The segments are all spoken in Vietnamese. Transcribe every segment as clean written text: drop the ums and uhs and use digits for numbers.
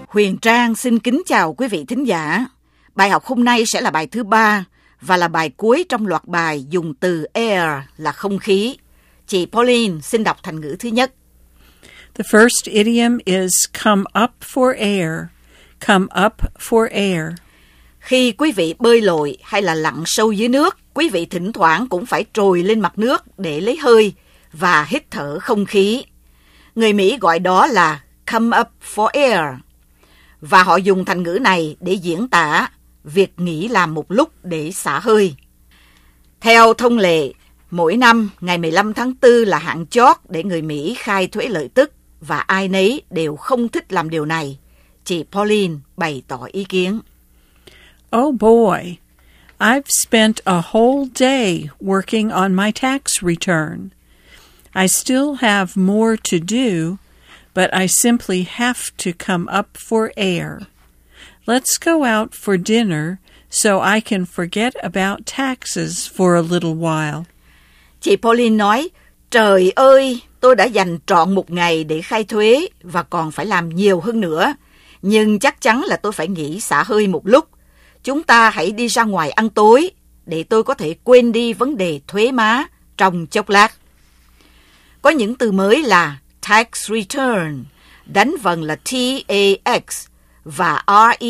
Huyền Trang xin kính chào quý vị thính giả. Bài học hôm nay sẽ là bài thứ 3 và là bài cuối trong loạt bài dùng từ air là không khí. Chị Pauline xin đọc thành ngữ thứ nhất. The first idiom is come up for air. Come up for air. Khi quý vị bơi lội hay là lặn sâu dưới nước, quý vị thỉnh thoảng cũng phải trồi lên mặt nước để lấy hơi và hít thở không khí. Người Mỹ gọi đó là come up for air. Và họ dùng thành ngữ này để diễn tả việc nghỉ làm một lúc để xả hơi. Theo thông lệ, mỗi năm ngày 15 tháng 4 là hạn chót để người Mỹ khai thuế lợi tức và ai nấy đều không thích làm điều này. Chị Pauline bày tỏ ý kiến. Oh boy, I've spent a whole day working on my tax return. I still have more to do, but I simply have to come up for air. Let's go out for dinner so I can forget about taxes for a little while. Chị Pauline nói, trời ơi, tôi đã dành trọn một ngày để khai thuế và còn phải làm nhiều hơn nữa. Nhưng chắc chắn là tôi phải nghỉ xả hơi một lúc. Chúng ta hãy đi ra ngoài ăn tối để tôi có thể quên đi vấn đề thuế má trong chốc lát. Có những từ mới là tax return, đánh vần là TAX và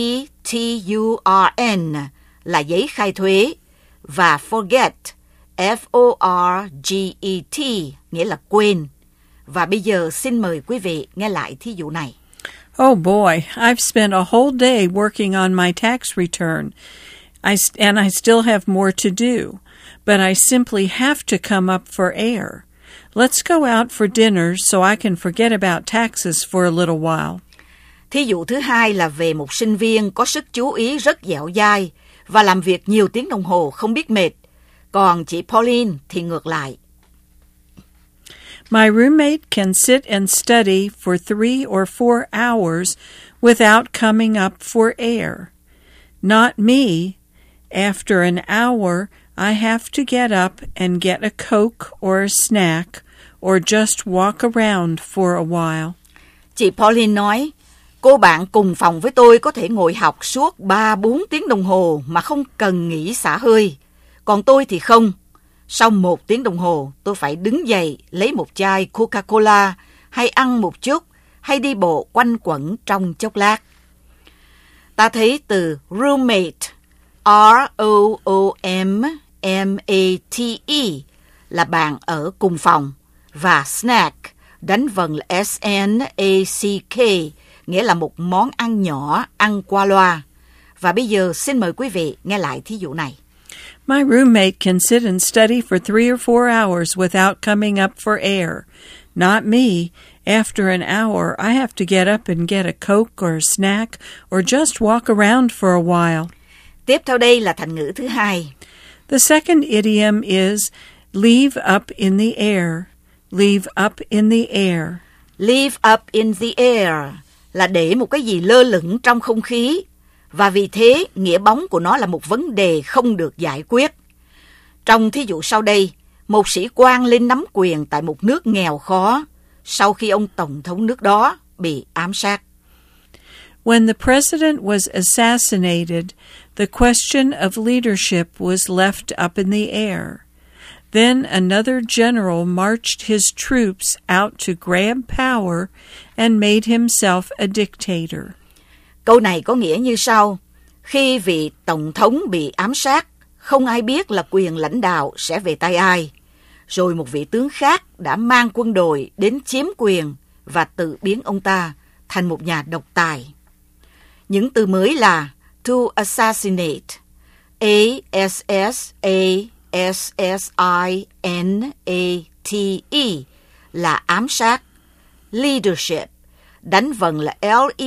RETURN là giấy khai thuế và forget, FORGET nghĩa là quên. Và bây giờ xin mời quý vị nghe lại thí dụ này. Oh boy, I've spent a whole day working on my tax return, and I still have more to do, but I simply have to come up for air. Let's go out for dinner so I can forget about taxes for a little while. Thí dụ thứ hai là về một sinh viên có sức chú ý rất dẻo dai và làm việc nhiều tiếng đồng hồ không biết mệt. Còn chị Pauline thì ngược lại. My roommate can sit and study for 3 or 4 hours without coming up for air. Not me. After an hour, I have to get up and get a Coke or a snack or just walk around for a while. Chị Pauline nói, cô bạn cùng phòng với tôi có thể ngồi học suốt 3-4 tiếng đồng hồ mà không cần nghỉ xả hơi. Còn tôi thì không. Sau 1 tiếng đồng hồ, tôi phải đứng dậy, lấy một chai Coca-Cola, hay ăn một chút, hay đi bộ quanh quẩn trong chốc lát. Ta thấy từ roommate, ROOMMATE, là bạn ở cùng phòng, và snack, đánh vần là SNACK, nghĩa là một món ăn nhỏ, ăn qua loa. Và bây giờ xin mời quý vị nghe lại thí dụ này. My roommate can sit and study for 3 or 4 hours without coming up for air. Not me. After an hour, I have to get up and get a Coke or a snack or just walk around for a while. Tiếp theo đây là thành ngữ thứ hai. The second idiom is leave up in the air. Leave up in the air. Leave up in the air là để một cái gì lơ lửng trong không khí. Và vì thế, nghĩa bóng của nó là một vấn đề không được giải quyết. Trong thí dụ sau đây, một sĩ quan lên nắm quyền tại một nước nghèo khó sau khi ông tổng thống nước đó bị ám sát. When the president was assassinated, the question of leadership was left up in the air. Then another general marched his troops out to grab power and made himself a dictator. Câu này có nghĩa như sau. Khi vị tổng thống bị ám sát, không ai biết là quyền lãnh đạo sẽ về tay ai. Rồi một vị tướng khác đã mang quân đội đến chiếm quyền và tự biến ông ta thành một nhà độc tài. Những từ mới là to assassinate, ASSASSINATE là ám sát, leadership, đánh vần là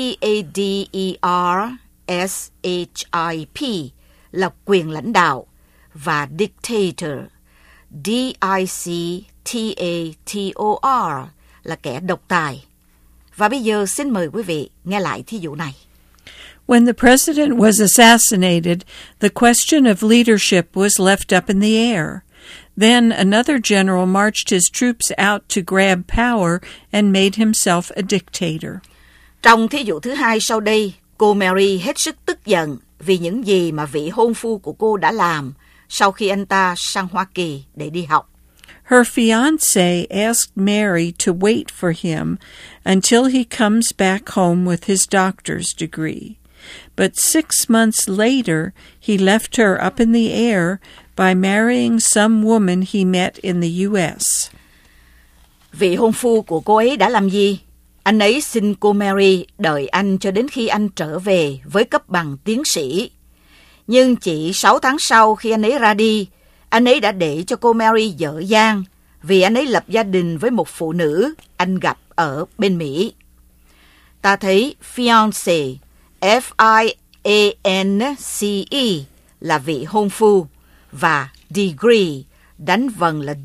LEADERSHIP là quyền lãnh đạo và dictator, DICTATOR là kẻ độc tài. Và bây giờ xin mời quý vị nghe lại thí dụ này. When the president was assassinated, the question of leadership was left up in the air. Then another general marched his troops out to grab power and made himself a dictator. Trong thí dụ thứ hai sau đây, cô Mary hết sức tức giận vì những gì mà vị hôn phu của cô đã làm sau khi anh ta sang Hoa Kỳ để đi học. Her fiancé asked Mary to wait for him until he comes back home with his doctor's degree. But 6 months later, he left her up in the air by marrying some woman he met in the U.S. Vị hôn phu của cô ấy đã làm gì? Anh ấy xin cô Mary đợi anh cho đến khi anh trở về với cấp bằng tiến sĩ. Nhưng chỉ 6 tháng sau khi anh ấy ra đi, anh ấy đã để cho cô Mary dở dang vì anh ấy lập gia đình với một phụ nữ anh gặp ở bên Mỹ. Ta thấy fiancé, F-I-A-N-C-E là vị hôn phu và degree, đánh vần là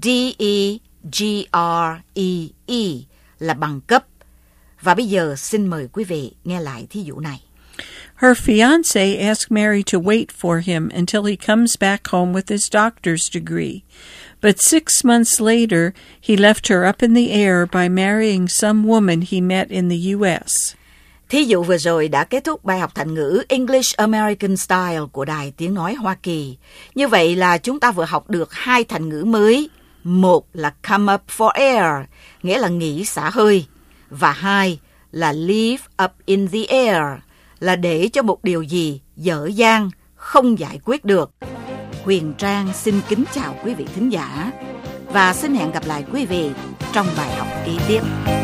D-E-G-R-E-E là bằng cấp. Và bây giờ xin mời quý vị nghe lại thí dụ này. Her fiancé asked Mary to wait for him until he comes back home with his doctor's degree. But 6 months later, he left her up in the air by marrying some woman he met in the U.S. Thí dụ vừa rồi đã kết thúc bài học thành ngữ English American Style của Đài Tiếng Nói Hoa Kỳ. Như vậy là chúng ta vừa học được 2 thành ngữ mới. Một là come up for air, nghĩa là nghỉ xả hơi. Và 2 là leave up in the air, là để cho một điều gì dở dang, không giải quyết được. Huyền Trang xin kính chào quý vị thính giả và xin hẹn gặp lại quý vị trong bài học kế tiếp.